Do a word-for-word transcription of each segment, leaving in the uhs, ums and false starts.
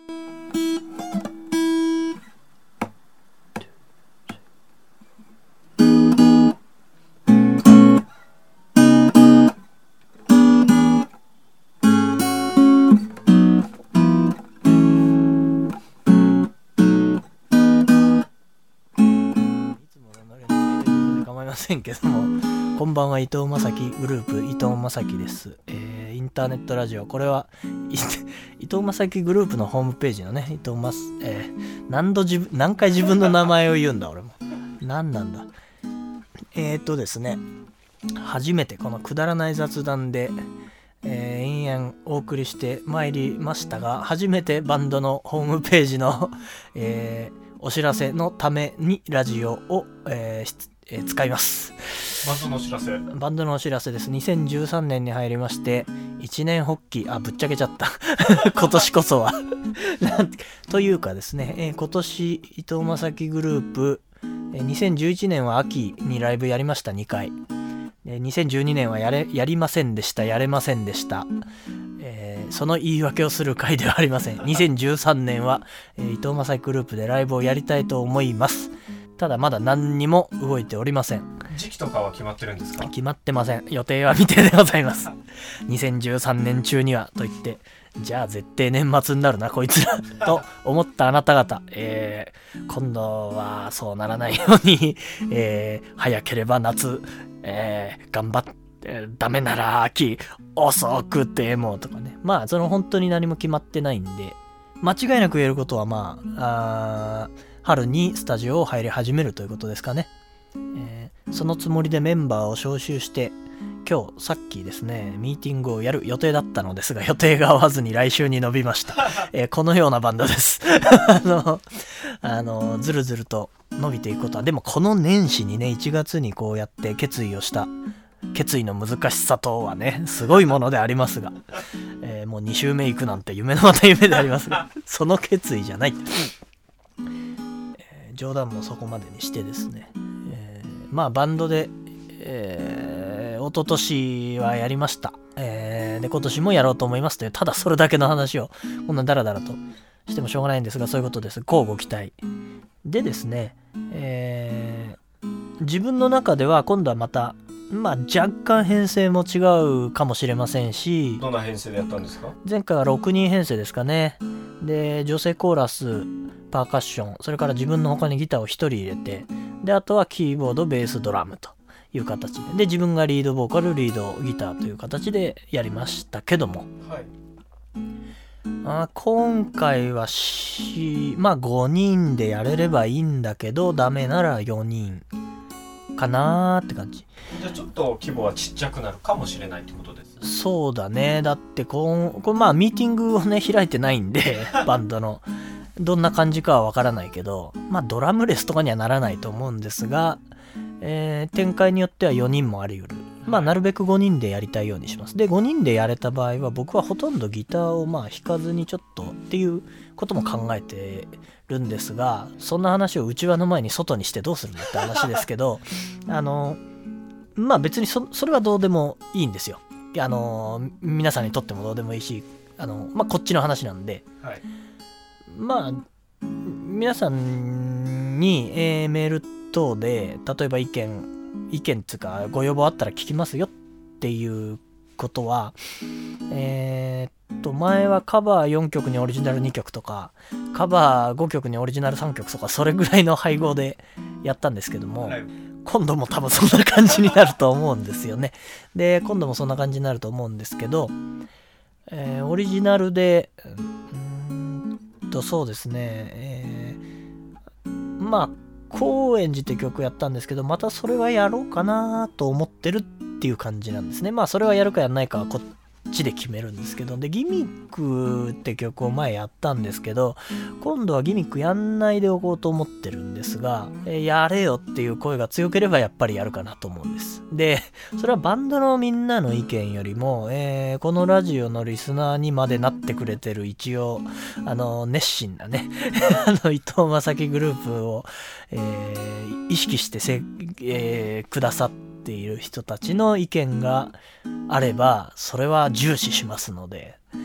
けども、こんばんは、伊藤正樹グループ伊藤正樹です、えー、インターネットラジオ、これは伊藤正樹グループのホームページのね、伊藤正、えー、何度自分何回自分の名前を言うんだ俺も、何なんだ。えーっとですね初めてこのくだらない雑談で、えー、延々お送りしてまいりましたが、初めてバンドのホームページの、えー、お知らせのためにラジオを、えーえー、使います。 バンドのお知らせバンドのお知らせです。にせんじゅうさんねんに入りまして一年発起、あぶっちゃけちゃった今年こそはなんというかですね、えー、今年伊藤正樹グループ、えー、にせんじゅういちねんは秋にライブやりました、にかい。にせんじゅうにねんはやれやりませんでしたやれませんでした、えー、その言い訳をする回ではありません。にせんじゅうさんねんは、えー、伊藤正樹グループでライブをやりたいと思います。ただまだ何にも動いておりません。 時期とかは決まってるんですか？ 決まってません。予定は未定でございますにせんじゅうさんねん中にはと言って、じゃあ絶対年末になるなこいつらと思ったあなた方、えー、今度はそうならないように、えー、早ければ夏、えー、頑張って、えー、ダメなら秋、遅くてもとかね、まあその本当に何も決まってないんで、間違いなく言えることはまあ、あ春にスタジオを入り始めるということですかね。えー、そのつもりでメンバーを招集して今日さっきですねミーティングをやる予定だったのですが、予定が合わずに来週に伸びました、えー、このようなバンドですあのあのずるずると伸びていくことは、でもこの年始にねいちがつにこうやって決意をした決意の難しさとはねすごいものでありますが、えー、もうに週目行くなんて夢のまた夢でありますがその決意じゃない、えー、冗談もそこまでにしてですね、えー、まあバンドで、えー、一昨年はやりました、えー、で今年もやろうと思いますという、ただそれだけの話をこんなダラダラとしてもしょうがないんですが、そういうことです。乞うご期待でですね、えー、自分の中では今度はまたまあ若干編成も違うかもしれませんし。 どんな編成でやったんですか？ 前回はろくにん編成ですかね。で女性コーラス、パーカッション、それから自分の他にギターをひとり入れて、であとはキーボード、ベース、ドラムという形で、で自分がリードボーカル、リードギターという形でやりましたけども、はい、あ今回はしまあごにんでやれればいいんだけど、ダメならよにんかなーって感じ。 じゃあちょっと規模はちっちゃくなるかもしれないってことです。 そうだね。だってこんこれまあミーティングをね開いてないんでバンドのどんな感じかはわからないけど、まあドラムレスとかにはならないと思うんですが、えー、展開によってはよにんもあり得る。まあなるべくごにんでやりたいようにします。でごにんでやれた場合は僕はほとんどギターをまあ弾かずにちょっとっていうことも考えてるんですが、そんな話を内輪の前に外にしてどうするんだって話ですけどあのまあ別に そ, それはどうでもいいんですよ。あの皆さんにとってもどうでもいいし、あの、まあ、こっちの話なんで、はい、まあ皆さんに、えー、メール等で例えば意見意見つうかご要望あったら聞きますよっていうことは、えー、っと前はカバーよんきょくにオリジナルにきょくとかカバーごきょくにオリジナルさんきょくとか、それぐらいの配合でやったんですけども、はい、今度も多分そんな感じになると思うんですよね。で今度もそんな感じになると思うんですけど、えー、オリジナルでうーんとそうですね、えー、まあ高円寺って曲やったんですけど、またそれはやろうかなと思ってるっていう感じなんですね。まあそれはやるかやらないかはこっちで決めるんですけど、でギミックって曲を前やったんですけど、今度はギミックやんないでおこうと思ってるんですが、えー、やれよっていう声が強ければやっぱりやるかなと思うんです。でそれはバンドのみんなの意見よりも、えー、このラジオのリスナーにまでなってくれてる一応あの熱心なねあの伊藤正樹グループを、えー、意識してせ、えー、くださっている人たちの意見があればそれは重視しますので、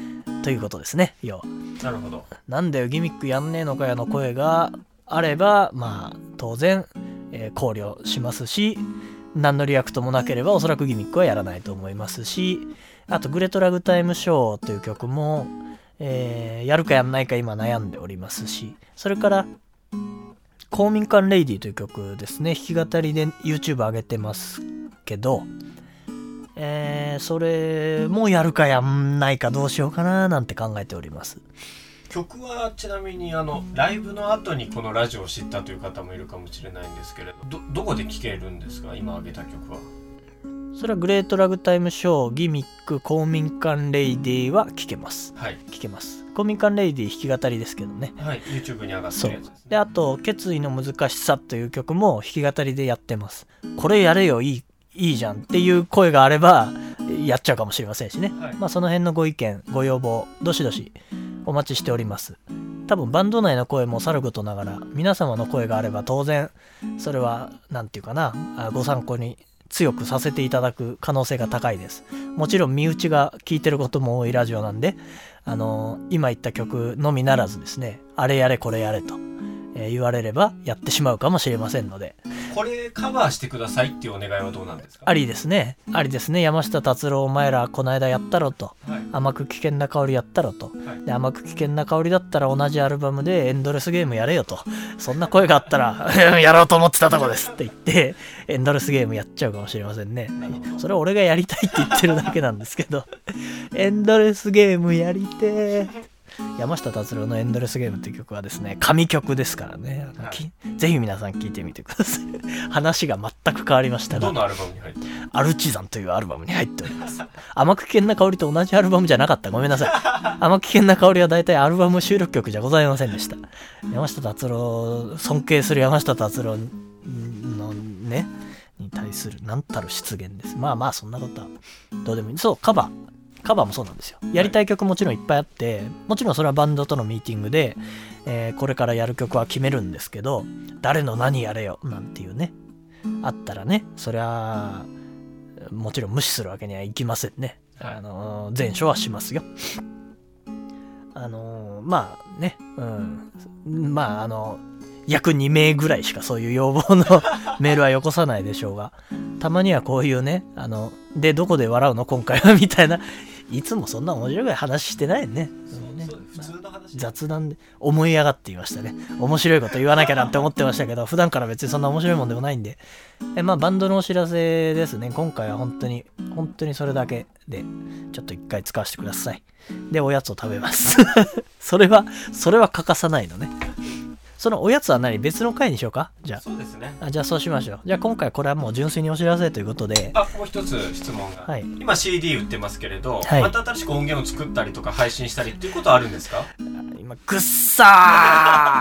ということですね。要はなるほど。 なんだよギミックやんねえのかよの声があれば、まあ当然、えー考慮しますし、何のリアクトもなければおそらくギミックはやらないと思いますし、あとグレートラグタイムショーという曲も、えーやるかやんないか今悩んでおりますし、それから公民館レイディという曲ですね、弾き語りで YouTube 上げてますけど、えーそれもやるかやんないかどうしようかななんて考えております。 曲はちなみにあのライブの後にこのラジオを知ったという方もいるかもしれないんですけれど、どどこで聴けるんですか、今挙げた曲は。 それはグレートラグタイムショー、ギミック、公民館レイディは聴けます。 はい聴けます。公民館レイディ弾き語りですけどね。 はい、YouTube に上がってそうるやつですね。 で、あと決意の難しさという曲も弾き語りでやってます。これやれよ、いいいいじゃんっていう声があればやっちゃうかもしれませんしね、 はい、 まあその辺のご意見ご要望どしどしお待ちしております。多分バンド内の声もさることながら皆様の声があれば当然それはなんていうかな、あご参考に強くさせていただく可能性が高いです。もちろん身内が聞いてることも多いラジオなんで、あのー今言った曲のみならずですね、あれやれこれやれと、えー言われればやってしまうかもしれませんので、 これカバーしてくださいっていうお願いはどうなんですか。 ありですね、ありですね。山下達郎お前らこの間やったろと、 はい甘く危険な香りやったろと、 はいで甘く危険な香りだったら同じアルバムでエンドレスゲームやれよと、そんな声があったらやろうと思ってたとこですって言ってエンドレスゲームやっちゃうかもしれませんね。それは俺がやりたいって言ってるだけなんですけどエンドレスゲームやりてー。山下達郎のエンドレスゲームっていう曲はですね、神曲ですからね、あのきぜひ皆さん聴いてみてください。話が全く変わりましたが、 どのアルバムに入ってる。 アルチザンというアルバムに入っております。甘く危険な香りと同じアルバムじゃなかった。ごめんなさい。甘く危険な香りは大体アルバム収録曲じゃございませんでした。山下達郎、尊敬する山下達郎のね、に対する何たる失言です。まあまあそんなことはどうでもいい。そう、カバー。カバーもそうなんですよ。やりたい曲もちろんいっぱいあって、もちろんそれはバンドとのミーティングで、えーこれからやる曲は決めるんですけど、誰の何やれよなんていうね、あったらね、そりゃもちろん無視するわけにはいきませんね。 はいあのー前処はしますよ。あのーまあね、うん、まああの約に名ぐらいしかそういう要望のメールはよこさないでしょうが、たまにはこういうね、あのでどこで笑うの今回はみたいな、いつもそんな面白い話してないね。 そうねそう普通の話。 雑談で思い上がっていましたね。面白いこと言わなきゃなって思ってましたけど、普段から別にそんな面白いもんでもないんで、えまあバンドのお知らせですね。今回は本当に本当にそれだけでちょっと一回使わせてください。でおやつを食べますそれはそれは欠かさないのね。そのおやつは何、別の回にしようか。じゃそうですね。 あ、あじゃあそうしましょう。じゃあ今回これはもう純粋にお知らせということで、 あ、もう一つ質問が、 はい、 今 シーディー 売ってますけれど、 はいまた新しく音源を作ったりとか配信したりっていうことはあるんですか。 今ぐっさ